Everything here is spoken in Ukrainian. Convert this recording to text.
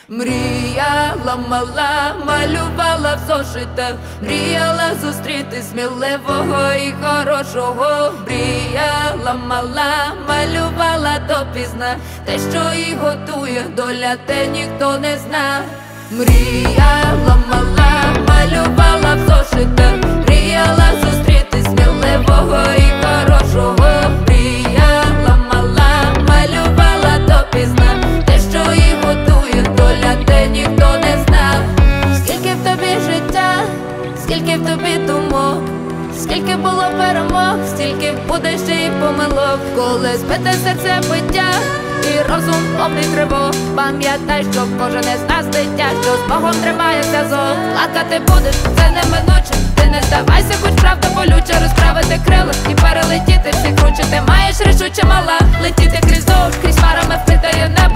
Мріяла мала, малювала в зошитах, мріяла зустріти сміливого і хорошого. Мріяла мала, малювала допізна, те, що її готує доля, те ніхто не зна. Мріяла мала, малювала в зошитах, мріяла зустріти сміливого і хорошого. Мріяла мала, малювала допізна, те, що її готує доля, те ніхто не знав. Скільки в тобі життя, скільки в тобі думок, скільки було перемог, стільки буде ще й помилок. Коли збите серце биття і розум повний тривог, пам'ятай, що кожен із нас дитя, що з Богом тримає зв'язок. Плакати будеш, це неминуче, ти не здавайся, хоч правда болюча. Розправити крила і перелетіти всі круче. Ти маєш рішуче мала, летіти крізь дощ, крізь хмарами вкидає небо.